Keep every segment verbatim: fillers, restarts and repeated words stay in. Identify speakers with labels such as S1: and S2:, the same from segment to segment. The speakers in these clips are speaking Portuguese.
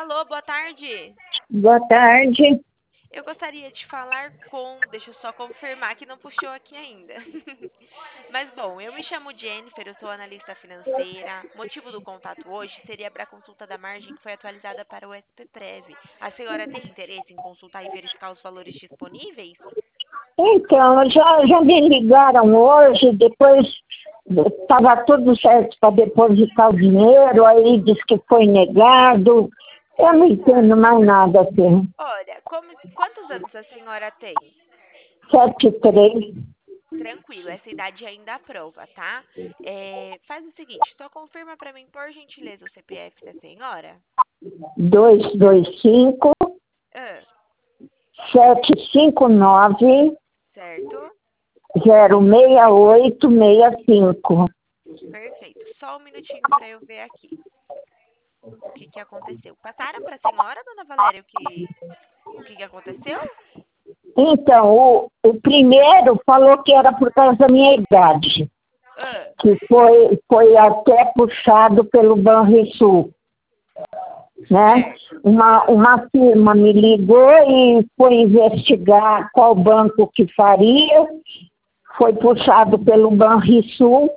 S1: Alô, boa tarde.
S2: Boa tarde.
S1: Eu gostaria de falar com. Deixa eu só confirmar que não puxou aqui ainda. Mas bom, eu me chamo Jennifer, eu sou analista financeira. Motivo do contato hoje seria para a consulta da margem que foi atualizada para o S P Prev. A senhora tem interesse em consultar e verificar os valores disponíveis?
S2: Então, já, já me ligaram hoje, depois estava tudo certo para depositar o dinheiro, aí disse que foi negado. Eu não entendo mais nada assim.
S1: Olha, como, quantos anos a senhora tem?
S2: Sete três,
S1: Tranquilo, essa idade ainda aprova, tá? É, faz o seguinte, só confirma para mim, por gentileza, o C P F da senhora.
S2: dois dois cinco,
S1: Ah,
S2: sete cinco nove,
S1: certo?
S2: zero seis oito seis cinco.
S1: Perfeito. Só um minutinho para eu ver aqui o que que aconteceu. Passaram para a senhora, dona Valéria, o que o que que aconteceu?
S2: Então, o, o primeiro falou que era por causa da minha idade,
S1: Ah,
S2: que foi, foi até puxado pelo Banrisul, né?
S1: certo.
S2: Uma,
S1: Ah,
S2: uma firma me ligou e foi investigar qual banco que faria, foi puxado pelo Banrisul.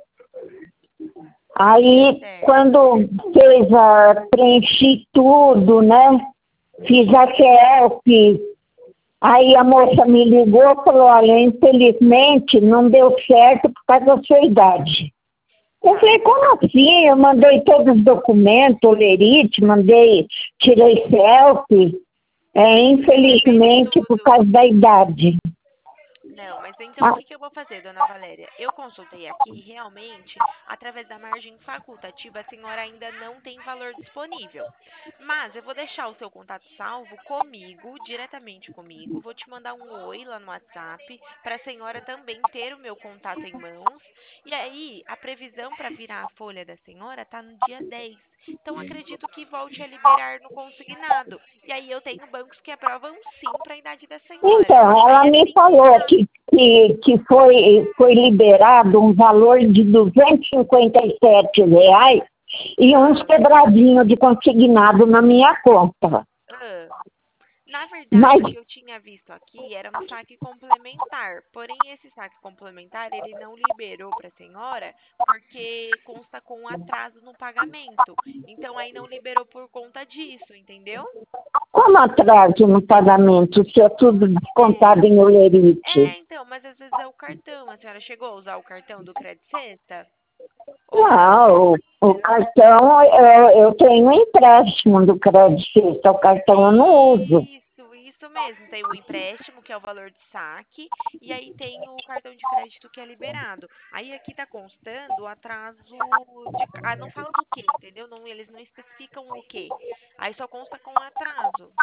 S2: Aí,
S1: certo.
S2: quando fez a, preenchi tudo, né? Fiz a selfie. Aí a moça me ligou e falou, olha, infelizmente não deu certo por causa da sua idade. Eu
S1: Tá.
S2: falei, como assim? Eu mandei todos os documentos, olerite, mandei, tirei selfie. É,
S1: Sim, fez
S2: infelizmente, por
S1: tudo.
S2: causa da idade.
S1: Não, mas então o
S2: Ah,
S1: que que eu vou fazer, dona Valéria? Eu consultei aqui e realmente, através da margem facultativa, a senhora ainda não tem valor disponível. Mas eu vou deixar o seu contato salvo comigo, diretamente comigo. Vou te mandar um oi lá no WhatsApp, para a senhora também ter o meu contato em mãos. E aí, a previsão para virar a folha da senhora está no dia dez. Então, acredito que volte a liberar no consignado. E aí, eu tenho bancos que aprovam sim para a idade da senhora.
S2: então,
S1: Aí
S2: ela
S1: é
S2: me
S1: trinta
S2: falou que, que, que foi, foi liberado um valor de duzentos e cinquenta e sete reais e uns
S1: Hã,
S2: quebradinhos de consignado na minha conta.
S1: hã. Na
S2: Mas,
S1: verdade, o que eu tinha visto aqui era um saque complementar. Porém, esse saque complementar, ele não liberou para a senhora porque consta com atraso no pagamento. Então, aí não liberou por conta disso, entendeu?
S2: como atraso no pagamento, se é tudo descontado
S1: É,
S2: em olerite?
S1: é, então, mas às vezes é o cartão. A senhora chegou a usar o cartão do Credit Sexta? Ou não?
S2: Não, o, o cartão, eu, eu tenho um empréstimo do Crédito, o cartão eu não uso.
S1: Isso, isso mesmo. Tem o empréstimo, que é o valor de saque, e aí tem o cartão de crédito que é liberado. Aí aqui tá constando o atraso de. Ah, não fala do que, entendeu? Não, eles não especificam o que. Aí só consta com atraso.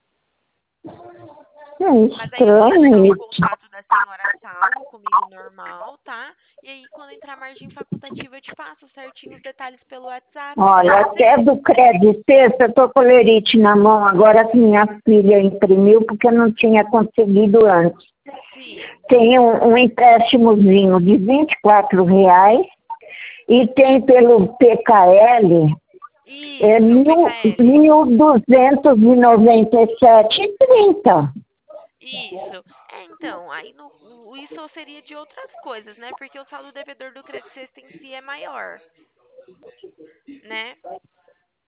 S2: É
S1: Mas aí eu vou deixar
S2: estranho
S1: o
S2: isso.
S1: contato da senhora salvo comigo normal, tá? E aí quando entrar a margem facultativa eu te passo certinho os detalhes pelo WhatsApp,
S2: Olha,
S1: pode
S2: até
S1: ser?
S2: do Crédito Sexta, eu tô com o lerite na mão agora que minha filha imprimiu, porque eu não tinha conseguido antes.
S1: Sim.
S2: Tem um, um empréstimozinho de vinte e quatro reais e tem pelo P K L é
S1: Isso, o
S2: mil,
S1: P K L.
S2: mil duzentos e noventa e sete e trinta.
S1: Isso. É, então, aí no, o- isso seria de outras coisas, né? Porque o saldo devedor do crédito sexta em si é maior, né?